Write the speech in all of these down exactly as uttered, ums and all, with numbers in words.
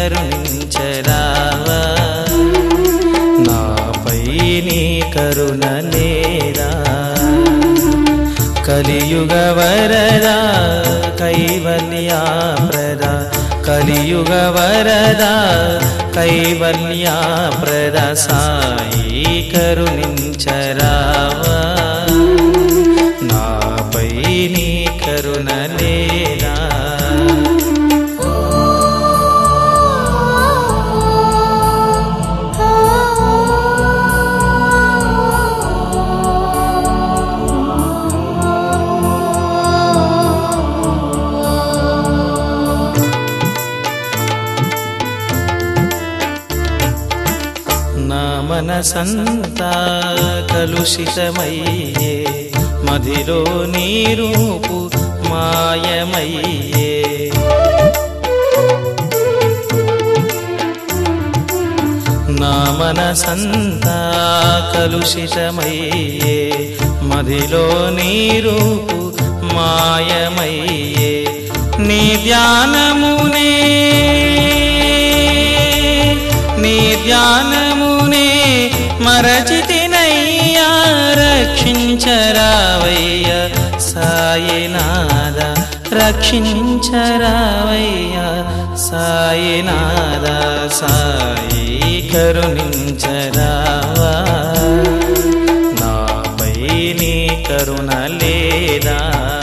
కరుణించరావా నాపై నీ కరుణ లేదా కలియుగ వరదా కైవల్యా ప్రదా కలియుగ వరదా కైవల్యా ప్రదా సాయి కరుణించరావా నాపై నీ కరుణ లేదా మనసంతా కలుషితమయ్యే మదిలో నీ రూపు మాయమయ్యే నా మనసంతా కలుషితమయ్యే మదిలో నీ రూపు మాయమయ్యే నీ ధ్యానమునే నీ ధ్యానమునే మరచితినయ్యా రక్షించరావయ్య సాయినాథ రక్షించరావయ్య సాయినాథ సాయి కరుణించరావా నాపై నీ కరుణ లేదా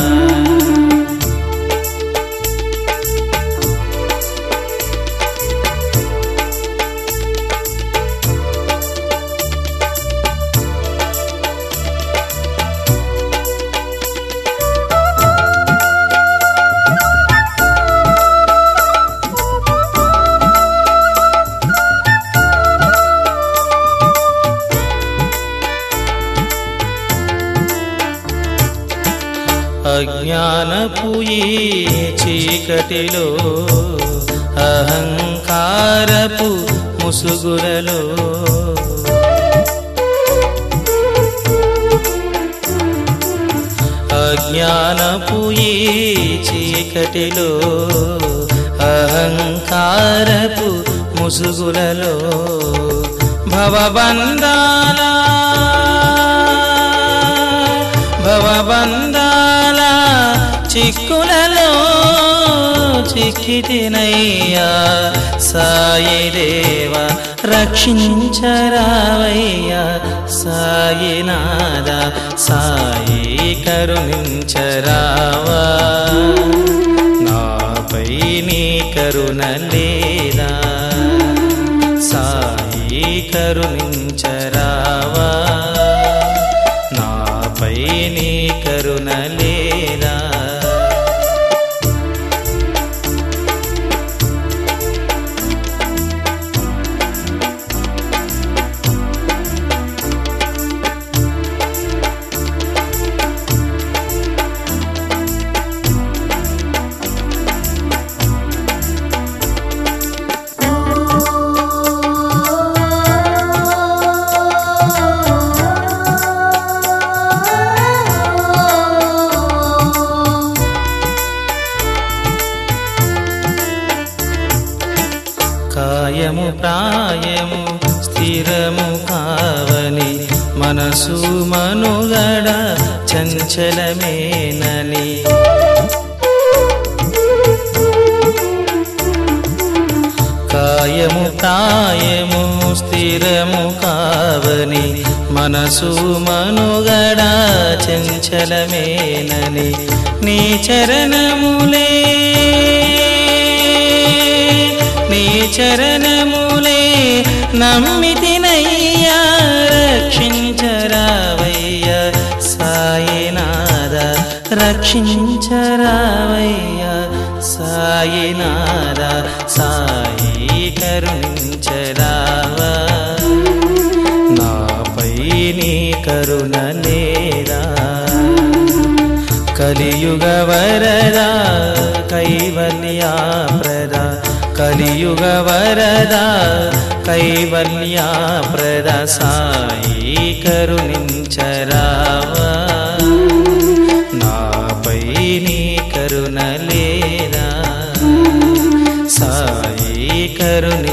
అజ్ఞానపు ఈ చీకటిలో అహంకారపు ముసుగులలో అజ్ఞానపు ఈ చీకటిలో అహంకారపు ముసుగులలో భవబంధాల భవబంధాల చిక్కులలో చిక్కితినయ్యా సాయి దేవ రక్షించరావయ్యా సాయినాథ సాయి కరుణించరావా నాపై నీ కరుణ లేదా సాయి కరుణించరావా నాపై నీ కరుణ లేదా కాయము ప్రాయము స్థిరము కావని మనసు మనుగడ చంచలమేనని కాయము ప్రాయము స్థిరము కావని మనసు మనుగడ చంచలమేనని నీ చరణములే నీ చరణములే నమ్మితినయ్యా రక్షించరావయ్య సాయినాథ రక్షించరావయ్య సాయినాథ సాయి కరుణించరావా నాపై నీ కరుణ లేదా కలియుగ వరదా కైవల్యా ప్రదా కలియుగ వరదా కైవల్యా ప్రదా సాయి కరుణించరావా నాపై నీ కరుణ లేదా సాయి కరుణించరావా శంకరుని